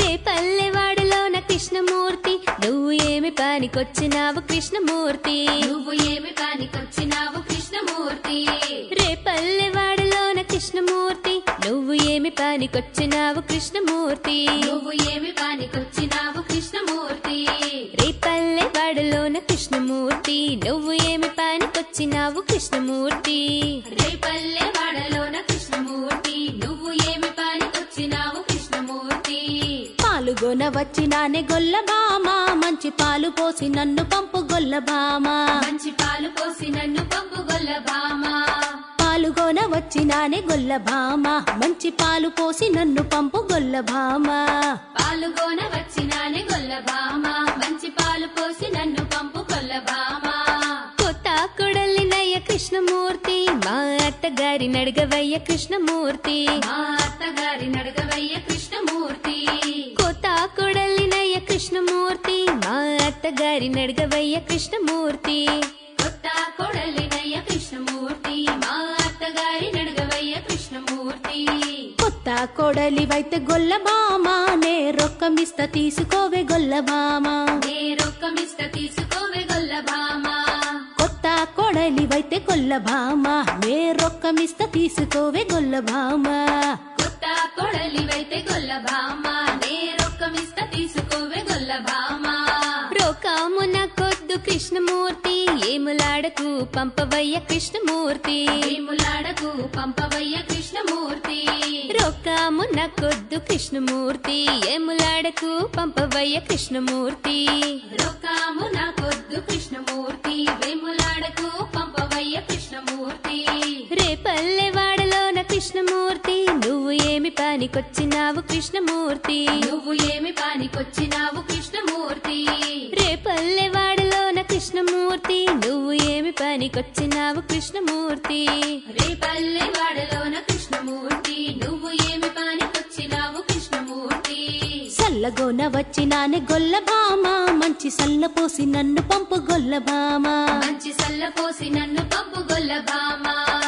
పల్లెవాడలోన కృష్ణమూర్తి నువ్వు ఏమి పనికొచ్చినావు కృష్ణమూర్తి నువ్వు ఏమి పనికొచ్చినావు కృష్ణమూర్తి రే పల్లెవాడలోన కృష్ణమూర్తి నువ్వు ఏమి పనికొచ్చినావు కృష్ణమూర్తి నువ్వు ఏమి పనికొచ్చినావు కృష్ణమూర్తి రే పల్లెవాడలోన కృష్ణమూర్తి నువ్వు ఏమి పనికొచ్చినావు కృష్ణమూర్తి రే పల్లెవాడలోన కృష్ణమూర్తి నువ్వు ఏమి పనికొచ్చినావు కృష్ణమూర్తి పాలుగొన వచ్చినానే గొల్లభామ మంచి పాలు పోసి నన్ను పంపు గొల్లభామ మంచి పాలు పోసి నన్ను పంపు గొల్లభామ పాలుగొన వచ్చినానే గొల్లభామ మంచి పాలు పోసి నన్ను పంపు గొల్లభామ పాలుగోన వచ్చినానే గొల్లభామ మంచి పాలు పోసి నన్ను పంపు గొల్లభామ కొత్త కొడలినయ్య కృష్ణమూర్తి మా అత్తగారి నడగవయ్య కృష్ణమూర్తి మా అత్తగారి నడగవయ్య కృష్ణమూర్తి కొత్త కొడలినయ్య కృష్ణమూర్తి మా అత్తగారి నడగవయ్య కృష్ణమూర్తి కొత్త కొడలినయ్య కృష్ణమూర్తి మా అత్తగారి నడగవయ్య కృష్ణమూర్తి కొత్త కొడలివైతే గొల్లభామ నే రొక్కమిస్త తీసుకోవే గొల్లభామ నే రొక్కమిస్త తీసుకోవే గొల్లభామ కొత్త కొడలివైతే గొల్లభామ నే రొక్కమిస్త తీసుకోవే గొల్లభామ కొత్త కొడలివైతే గొల్లభామ నే రొక్కమిస్త తీసుకోవే గొల్లభామ రోకామున కొద్దు కృష్ణమూర్తి ఏములాడకు పంపవయ్య కృష్ణమూర్తి ఏములాడకు పంపవయ్య కృష్ణమూర్తి రోకామున కొద్దు కృష్ణమూర్తి ఏములాడకు పంపవయ్య కృష్ణమూర్తి రొక్కాము నా కొద్దు కృష్ణమూర్తి వేములాడకు పంపవయ్య కృష్ణమూర్తి రే పల్లెవాడలోన కృష్ణమూర్తి నువ్వు ఏమి పనికొచ్చినావు కృష్ణమూర్తి నువ్వు ఏమి పనికొచ్చినావు కృష్ణమూర్తి రే పల్లెవాడలోన కృష్ణమూర్తి నువ్వు ఏమి పనికొచ్చినావు కృష్ణమూర్తి రే పల్లెవాడలోన కృష్ణమూర్తి నువ్వు ఏమి పనికొచ్చినావు కృష్ణమూర్తి సల్లగోన వచ్చినానే గొల్లభామ మంచి సల్ల పోసి నన్ను పంపు గొల్లభామ మంచి సల్ల పోసి నన్ను పంపు గొల్లభామ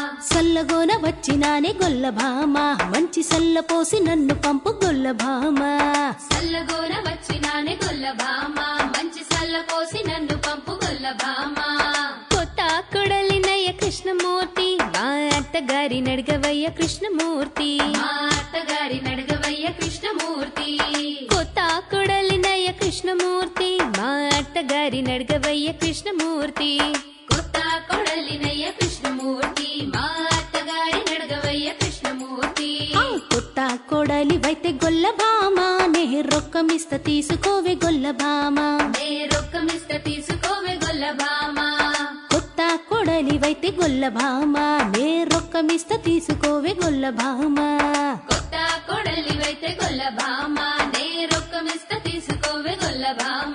సల్లగోన వచ్చినానే గొల్లభామ మంచి సల్ల పోసి నన్ను పంపు గొల్లభామ సల్లగోన వచ్చినానే గొల్లభామ మంచి సల్ల పోసి నన్ను పంపు గొల్లభామ కొత్త కొడలినయ్య కృష్ణమూర్తి మా అత్తగారి నడగవయ్య కృష్ణమూర్తి మా అత్తగారి నడగవయ్య కృష్ణమూర్తి కొత్త కొడలినయ్య కృష్ణమూర్తి మా అత్తగారి నడగవయ్య కృష్ణమూర్తి కొత్త కొడలినయ్య కృష్ణమూర్తి మా అత్తగారి నడగవయ్య కృష్ణమూర్తి కొత్త కొడలివైతే గొల్లభామ నే రొక్కమిస్త తీసుకోవే గొల్లభామ నే రొక్కమిస్త తీసుకోవే గొల్లభామ కొత్త కొడలివైతే గొల్లభామ నే రొక్కమిస్త తీసుకోవే గొల్లభామ కొత్త కొడలివైతే గొల్లభామ నే రొక్కమిస్త తీసుకోవే గొల్లభామ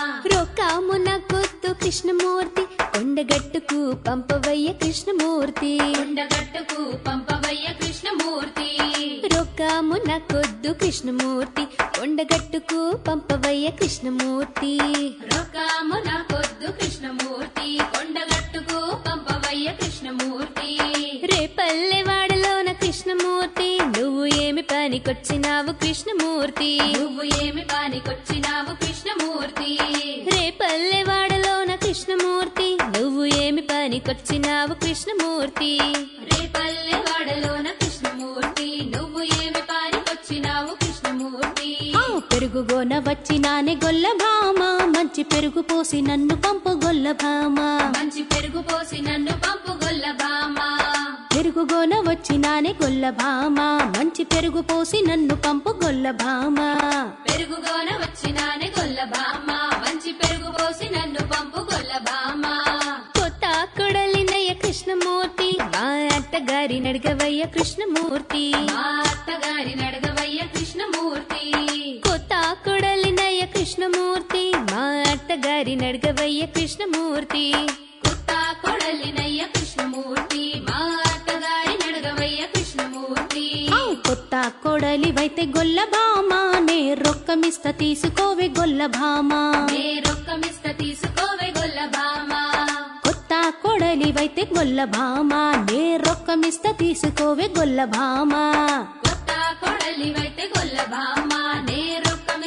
రొక్కమున కొద్దు కృష్ణమూర్తి కొండగట్టుకు పంపవయ్య కృష్ణమూర్తి కొండగట్టుకు పంపవయ్య కృష్ణమూర్తి రొక్కమున కొద్దు కృష్ణమూర్తి కొండగట్టుకు పంపవయ్య కృష్ణమూర్తి రొక్కాము నా కొద్దు కృష్ణమూర్తి కొండగట్టుకు పంపవయ్య కృష్ణమూర్తి రే పల్లెవాడలోన కృష్ణమూర్తి నువ్వు ఏమి పనికొచ్చినావు కృష్ణమూర్తి నువ్వు ఏమి పనికొచ్చినావు కృష్ణమూర్తి రే పల్లెవాడలోన కృష్ణమూర్తి నువ్వు ఏమి పనికొచ్చినావు కృష్ణమూర్తి రే పల్లెవాడలోన కృష్ణమూర్తి నువ్వు ఏమి పనికొచ్చినావు కృష్ణమూర్తి పెరుగుగోన వచ్చినానే గొల్లభామ మంచి పెరుగు పోసి నన్ను పంపు గొల్లభామ మంచి పెరుగు పోసి నన్ను పంపు గొల్లభామ పెరుగుగోన వచ్చినానే గొల్లభామ మంచి పెరుగు పోసి నన్ను పంపు గొల్లభామ పెరుగుగోన వచ్చినానే గొల్లభామ మంచి పెరుగు పోసి నన్ను పంపు గొల్లభామ కొత్త కొడలినయ్య కృష్ణమూర్తి మా అత్తగారి నడగవయ్య కృష్ణమూర్తి మా అత్తగారి నడగవయ్య కృష్ణమూర్తి కొత్త కొడలినయ్య కృష్ణమూర్తి మా అత్తగారి నడగవయ్య కృష్ణమూర్తి కొత్త కొడలినయ్య కృష్ణమూర్తి మా అత్తగారి నడగవయ్య కృష్ణమూర్తి కొత్త కొడలివైతే గొల్లభామ నే రొక్కమిస్త తీసుకోవే గొల్లభామ నే రొక్కమిస్త తీసుకోవే గొల్లభామ కొత్త కొడలివైతే గొల్లభామ నే రొక్కమిస్త తీసుకోవే గొల్లభామ కొత్త కొడలివైతే గొల్లభామ నే రొక్క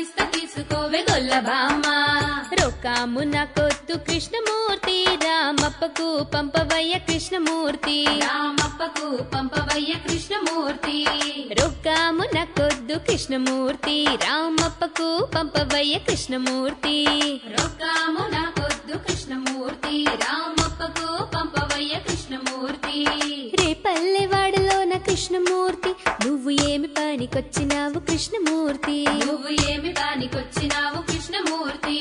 తీసుకోవే గొల్లభామ రొక్కాము నాకొద్దు కృష్ణమూర్తి రామప్పకు పంపవయ్య కృష్ణమూర్తి రామప్పకు పంపవయ్య కృష్ణమూర్తి రొక్కాము నాకొద్దు కృష్ణమూర్తి రామప్పకు పంపవయ్య కృష్ణమూర్తి రొక్కాము నాకొద్దు కృష్ణమూర్తి రామప్పకు పంపవయ్య కృష్ణమూర్తి రేపల్లెవాడలోన కృష్ణమూర్తి నువ్వు ఏమి పనికొచ్చినావు కృష్ణమూర్తి నువ్వు ఏమి పనికొచ్చినావు కృష్ణమూర్తి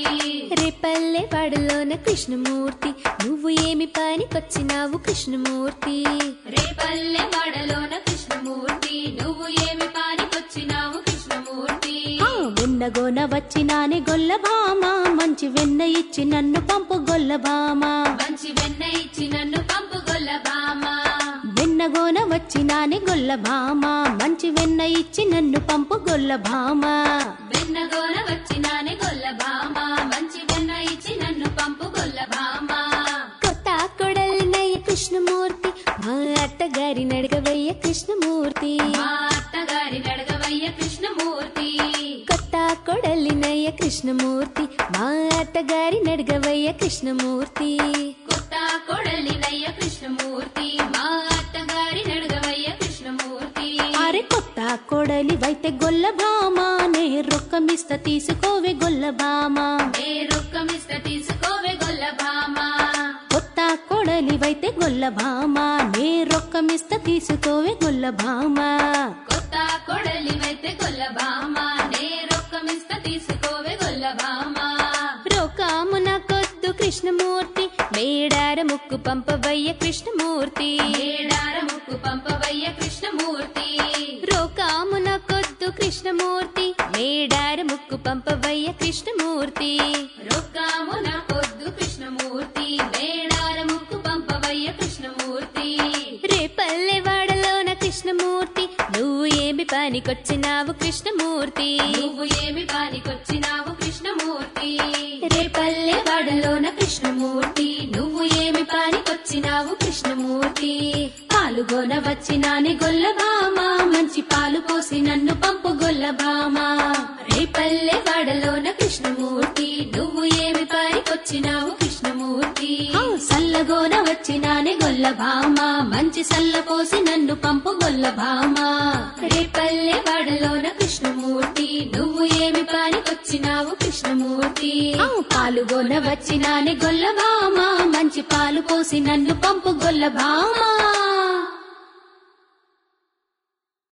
రేపల్లెవాడలోన కృష్ణమూర్తి నువ్వు ఏమి పనికొచ్చినావు కృష్ణమూర్తి రేపల్లె వాడలోన కృష్ణమూర్తి నువ్వు ఏమి పనికొచ్చినావు కృష్ణమూర్తి వెన్నగోన వచ్చినానే గొల్లభామ మంచి వెన్న ఇచ్చి నన్ను పంపు గొల్లభామ మంచి వెన్న ఇచ్చి నన్ను పంపు గొల్లభామ వెన్నగోన వచ్చినానే గొల్లభామ మంచి వెన్న ఇచ్చి నన్ను పంపు గొల్లభామ వెన్నగోన వచ్చినానే గొల్లభామ మంచి వెన్న ఇచ్చి నన్ను పంపు గొల్లభామ కొత్త కొడలినయ్య కృష్ణమూర్తి మా అత్తగారి నడగవయ్య కృష్ణమూర్తి మా అత్తగారి నడగవయ్య కృష్ణమూర్తి కొత్త కొడలినయ్య కృష్ణమూర్తి మా అత్తగారి నడగవయ్య కృష్ణమూర్తి కొత్త కొడలినయ్య కృష్ణమూర్తి మా అత్తగారి నడగవయ్య కృష్ణమూర్తి అరే కొత్త కొడలి వైతే గొల్లభామ నే రొక్కమిస్త తీసుకోవే గొల్లభామ ఏ రొక్కమిస్త తీసుకోవే గొల్లభామ కొత్త కొడలి వైతే గొల్లభామ నే రొక్కమిస్త తీసుకోవే గొల్లభామ కొత్త కొడలివైతే గొల్లభామ నే రొక్కమిస్త తీసుకోవే గొల్లభామ రొక్కాము నాకొద్దు కృష్ణమూర్తి మేడార ముక్కు పంపవయ్య కృష్ణమూర్తి ఏడార ముక్కు పంపవయ్య కృష్ణమూర్తి రొక్కాము నాకొద్దు కృష్ణమూర్తి మేడార ముక్కు పంపవయ్య కృష్ణమూర్తి రొక్కాము నాకొద్దు కృష్ణమూర్తి మేడార ముక్కు పంపవయ్య కృష్ణమూర్తి రేపల్లెవాడలోన కృష్ణమూర్తి నువ్వు ఏమి పనికొచ్చినావు కృష్ణమూర్తి నువ్వు ఏమి పనికొచ్చినావు కృష్ణమూర్తి రేపల్లెవాడలోన కృష్ణమూర్తి నువ్వు ఏమి పనికొచ్చినావు కృష్ణమూర్తి పాలుగొన వచ్చినానే గొల్లభామ మంచి పాలు పోసి నన్ను పంపు గొల్లభామ రేపల్లెవాడలోన కృష్ణమూర్తి నువ్వు ఏమి పనికొచ్చినావు కృష్ణమూర్తి సల్లగోన వచ్చినానే గొల్లభామ మంచి సల్ల పోసి నన్ను పంపు గొల్లభామ రేపల్లెవాడలోన కృష్ణమూర్తి నువ్వు ఏమి పనికొచ్చినావు కృష్ణమూర్తి పాలుగొన వచ్చినానే గొల్లభామ మంచి పాలు పోసి నన్ను పంపు గొల్లభామ